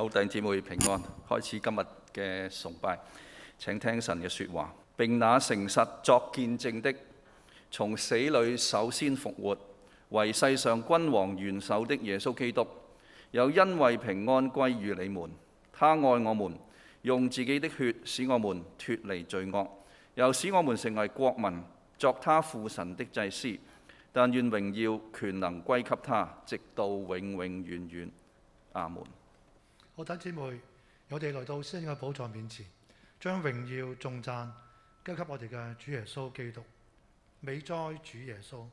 好，弟兄姊妹平安。開始今日嘅崇拜，請聽神嘅說話。並那誠實作見證的，從死裏首先復活，為世上君王元首的耶穌基督，又因為平安歸於你們。他愛我們，用自己的血使我們脫離罪惡，又使我們成為國民，作他父神的祭司。但願榮耀權能歸給他，直到永永遠遠。阿門。 好，弟兄姊妹，我哋來到施恩嘅寶座面前，將榮耀頌讚交給我哋嘅主耶穌基督。美哉主耶穌！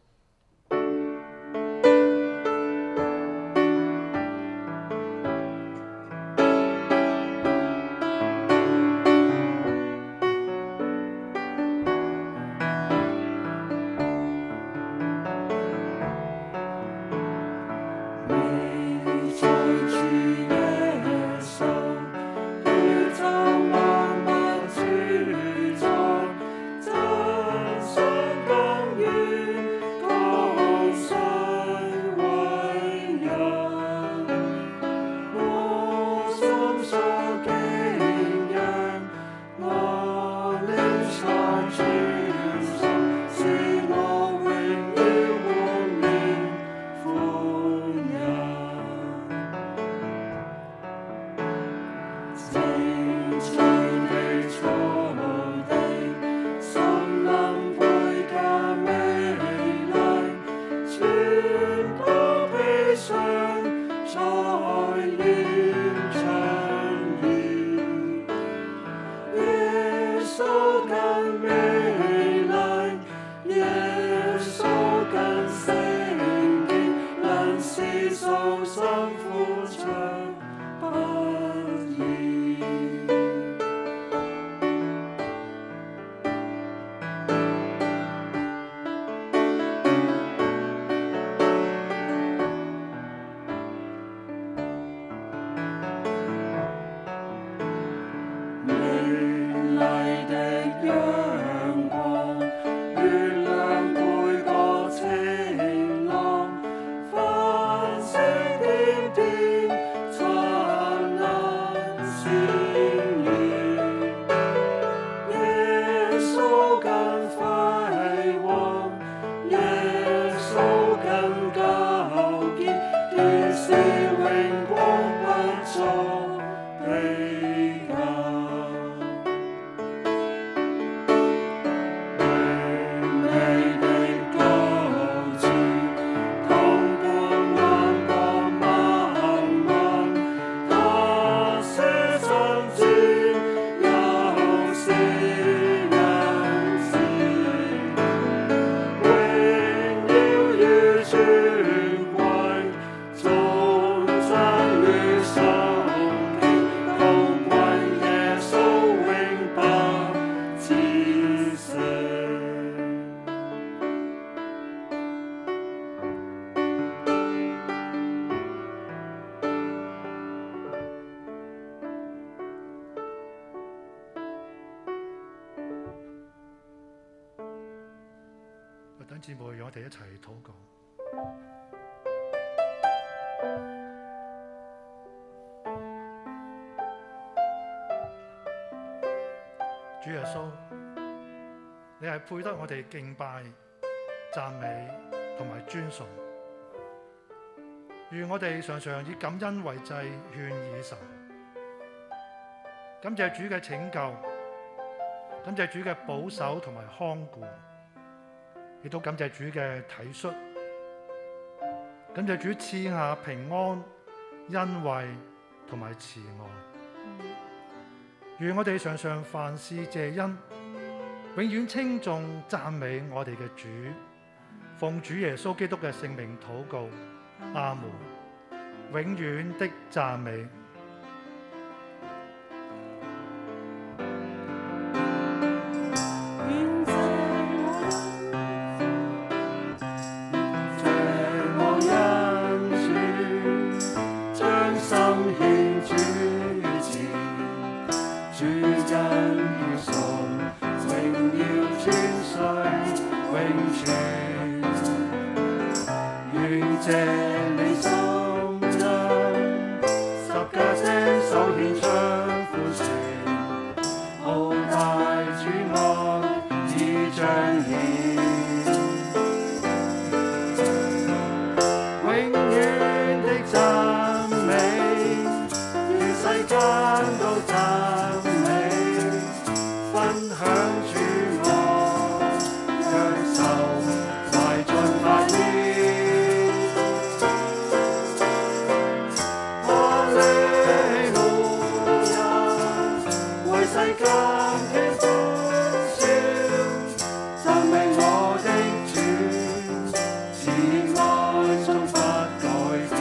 弟兄姊妹，讓我哋一齊禱告。主耶穌，你係配得我哋敬拜、讚美同埋尊崇。願我哋常常以感恩為祭，獻以神。感謝主嘅拯救，感謝主嘅保守同埋看顧。亦都感謝主嘅體恤，感謝主賜下平安、恩惠同埋慈愛。願我哋常常凡事謝恩，永遠稱頌讚美我哋嘅主。奉主耶穌基督嘅聖名禱告，阿門。永遠的讚美。 願謝你心恩，十架聲愛終不改變。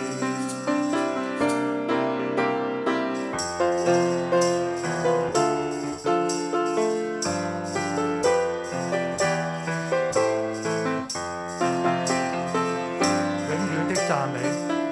永遠的讚美。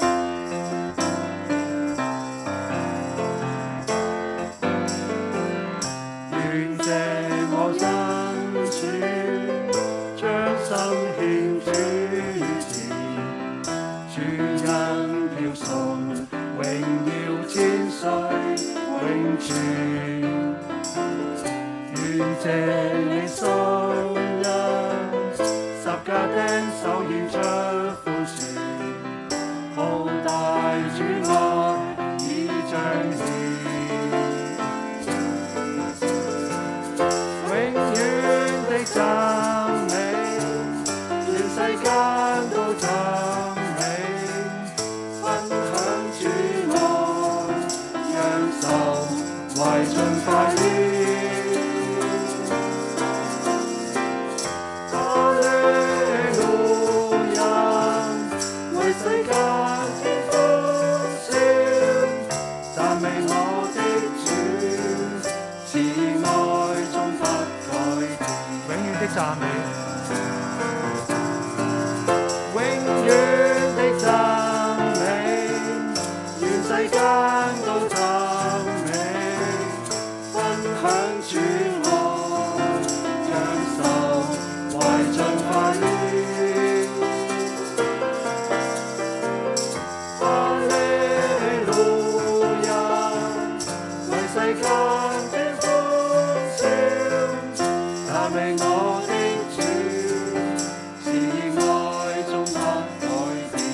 願這我真主將心獻主前，主恩飄送，榮耀千歲永存。願這你心因十架釘手獻出寬恕，浩大主愛已彰顯。讚美，全世間都讚美，分享主愛，讓受懷盡快意。哈利路亞，為世間添歡笑，讚美我的主，慈愛終不改變。 永遠的讚美， 永遠的讚美，願世間都讚美，分享主愛，讓受懷盡快意。哈利路亞，為世間添歡笑，讚美我的主，慈愛終不改變。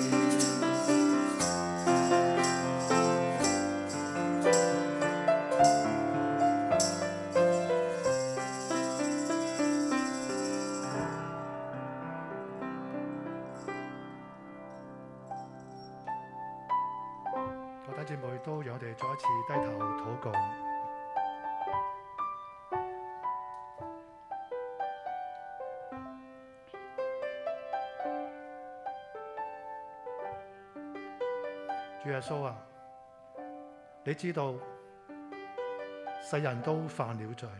各位弟兄姊妹都讓我哋再一次低頭禱告。主耶穌啊，你知道世人都犯了罪，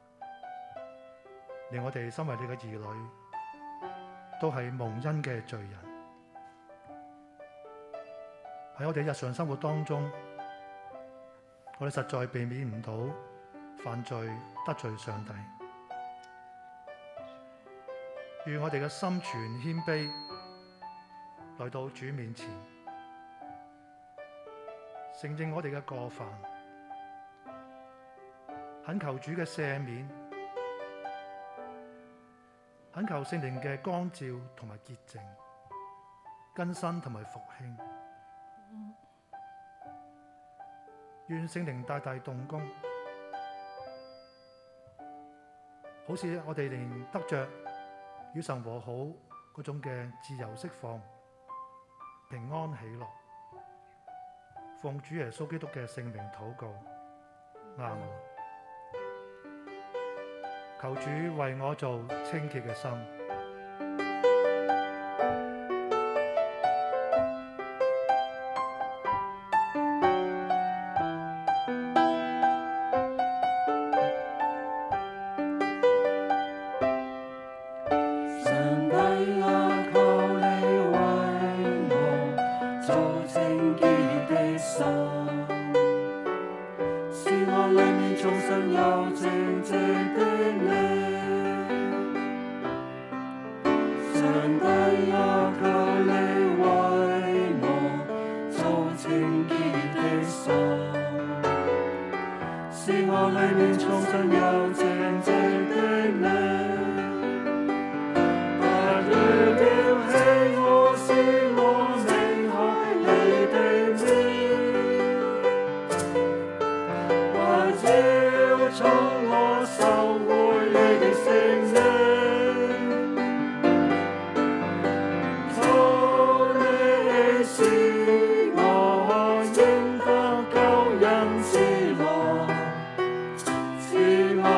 連我哋身為你嘅兒女都係蒙恩嘅罪人。喺我哋日常生活當中，我哋實在避免唔到犯罪得罪上帝。願我哋嘅心存謙卑，來到主面前，承認我哋嘅過犯，懇求主嘅赦免，懇求聖靈嘅光照同埋潔淨、更新同埋復興。願聖靈大大動工，好似我哋連得着與神和好嗰種嘅自由釋放、平安喜樂。奉主耶穌基督嘅聖名禱告，阿們。求主為我做清潔嘅心。 慈愛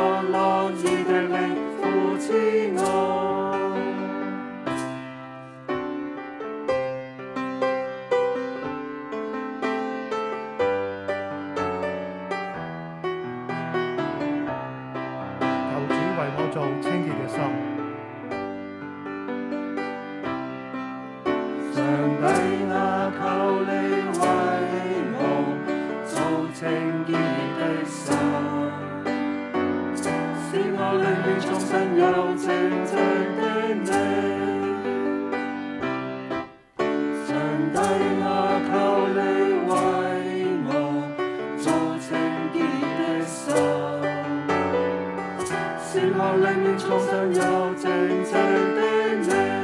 帝啊，求你為我做清潔的手，使我裏面重新有正直的你。上帝啊，求你為我做清潔的手，使我裏面重新有正直的你。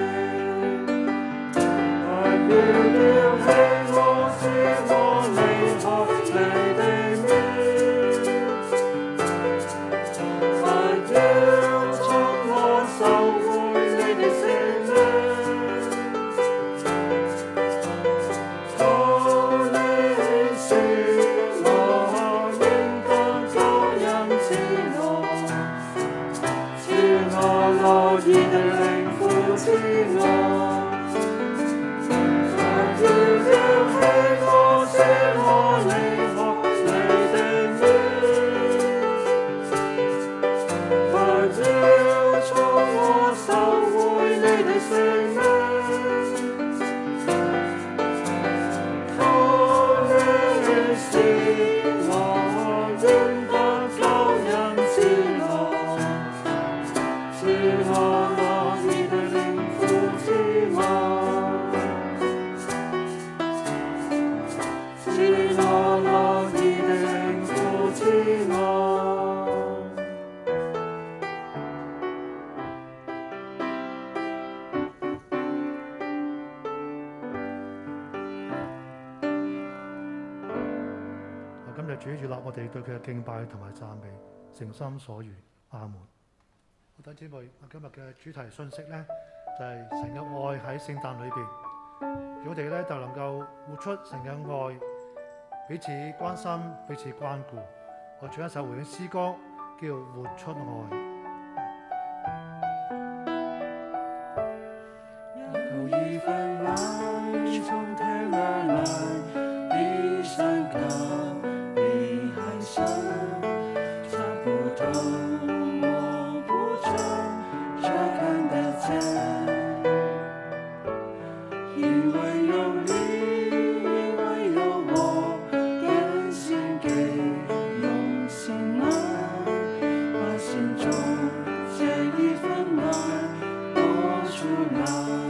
不要丟棄我，使我離開你的面，不要從我收回你的聖靈。求你使我應得救恩之樂，使我樂意地領父之愛。不要丟棄我，使我離開你的面，不要從我收回你的聖靈。求你使我應得救恩之樂，使我樂意地領父之愛。 今日主悅納我哋對佢嘅敬拜同埋讚美，誠心所願，阿門。好，弟兄姊妹，今日嘅主題信息咧就係神嘅愛喺聖誕裏邊，我哋咧就能夠活出神嘅愛，彼此關心，彼此關顧。我唱一首回應詩歌，叫《活出愛》。 有一份愛從天而來，比山高，比海深，猜不透，摸不着，卻看得見。因為有你，因為有我，甘心給，用心愛，把心中這一份愛播出來。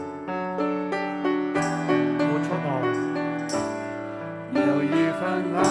有一份愛